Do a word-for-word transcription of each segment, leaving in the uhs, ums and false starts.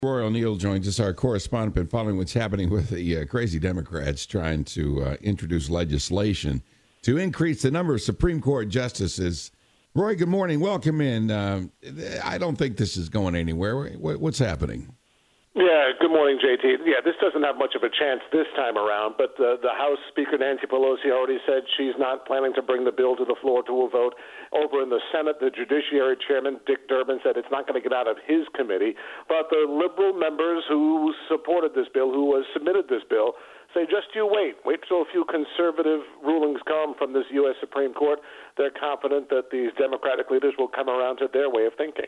Roy O'Neill joins us, our correspondent, been following what's happening with the uh, crazy Democrats trying to uh, introduce legislation to increase the number of Supreme Court justices. Roy, good morning. Welcome in. Uh, I don't think this is going anywhere. What's happening? Yeah, good morning, J T. Yeah, this doesn't have much of a chance this time around, but the, the House Speaker, Nancy Pelosi, already said she's not planning to bring the bill to the floor to a vote. Over in the Senate, the Judiciary Chairman, Dick Durbin, said it's not going to get out of his committee, but the liberal members who supported this bill, who has submitted this bill, say just you wait. Wait till a few conservative rulings come from this U S Supreme Court. They're confident that these Democratic leaders will come around to their way of thinking.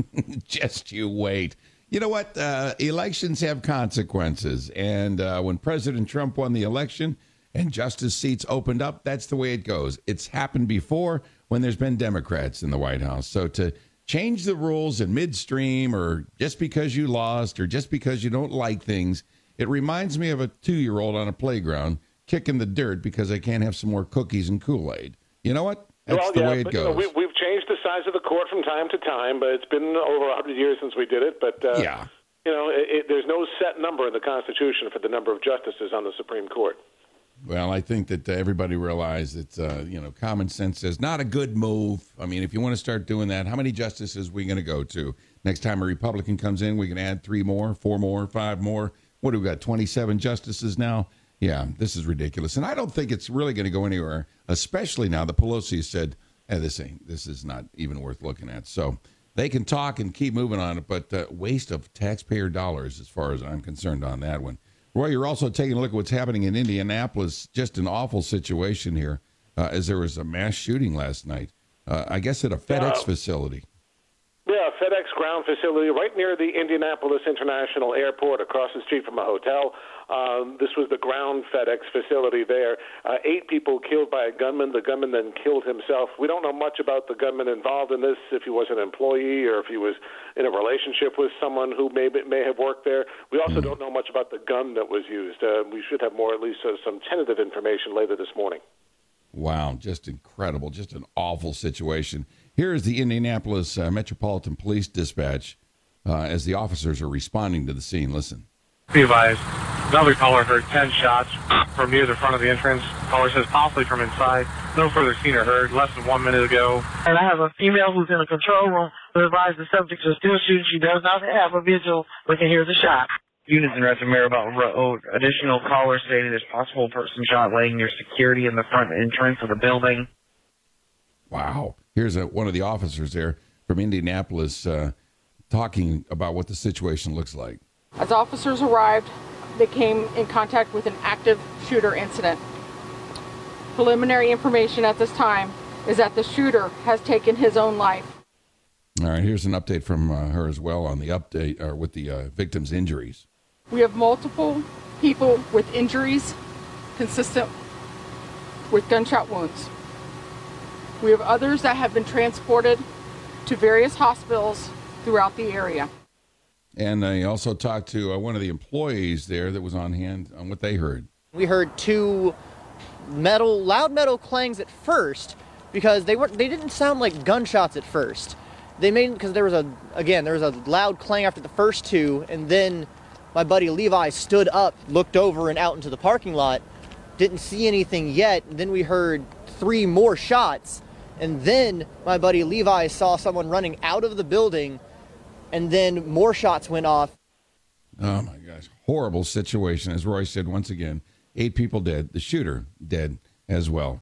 Just you wait. You know what? Uh, elections have consequences. And uh, when President Trump won the election and justice seats opened up, that's the way it goes. It's happened before when there's been Democrats in the White House. So to change the rules in midstream or just because you lost or just because you don't like things, it reminds me of a two-year-old on a playground kicking the dirt because I can't have some more cookies and Kool-Aid. You know what? That's well, the yeah, way it but, goes. You know, we, we've changed the size of the court from time to time, but it's been over one hundred years since we did it. But, uh, yeah. you know, it, it, there's no set number in the Constitution for the number of justices on the Supreme Court. Well, I think that uh, everybody realized that, uh, you know, common sense is not a good move. I mean, if you want to start doing that, how many justices are we going to go to? Next time a Republican comes in, we can add three more, four more, five more. What do we got, twenty-seven justices now? Yeah, this is ridiculous. And I don't think it's really going to go anywhere, especially now that Pelosi said, hey, this ain't, this is not even worth looking at. So they can talk and keep moving on it, but uh, waste of taxpayer dollars as far as I'm concerned on that one. Roy, you're also taking a look at what's happening in Indianapolis. Just an awful situation here, uh, as there was a mass shooting last night, uh, I guess at a FedEx uh, facility. Yeah, FedEx ground facility right near the Indianapolis International Airport, across the street from a hotel. Um, this was the ground FedEx facility there. Uh, eight people killed by a gunman. The gunman then killed himself. We don't know much about the gunman involved in this, if he was an employee or if he was in a relationship with someone who may may have worked there. We also mm. don't know much about the gun that was used. Uh, we should have more, at least uh, some tentative information later this morning. Wow, just incredible. Just an awful situation. Here is the Indianapolis uh, Metropolitan Police Dispatch uh, as the officers are responding to the scene. Listen. Be advised, another caller heard ten shots from near the front of the entrance. Caller says possibly from inside. No further seen or heard. Less than one minute ago. And I have a female who's in the control room who advised the subject is still shooting. She does not have a visual, but can hear the shot. Units in Ransom Marabout Road. Additional callers stating there's possible person shot laying near security in the front entrance of the building. Wow. Here's a, one of the officers there from Indianapolis uh, talking about what the situation looks like. As officers arrived, they came in contact with an active shooter incident. Preliminary information at this time is that the shooter has taken his own life. All right, here's an update from uh, her as well on the update or with the uh, victim's injuries. We have multiple people with injuries consistent with gunshot wounds. We have others that have been transported to various hospitals throughout the area. And I also talked to uh, one of the employees there that was on hand on what they heard. We heard two metal, loud metal clangs at first because they weren't, they didn't sound like gunshots at first. They made, because there was a, again, there was a loud clang after the first two, and then my buddy Levi stood up, looked over and out into the parking lot, didn't see anything yet, and then we heard three more shots, and then my buddy Levi saw someone running out of the building, and then more shots went off. Oh my gosh, horrible situation. As Roy said, once again, eight people dead, the shooter dead as well.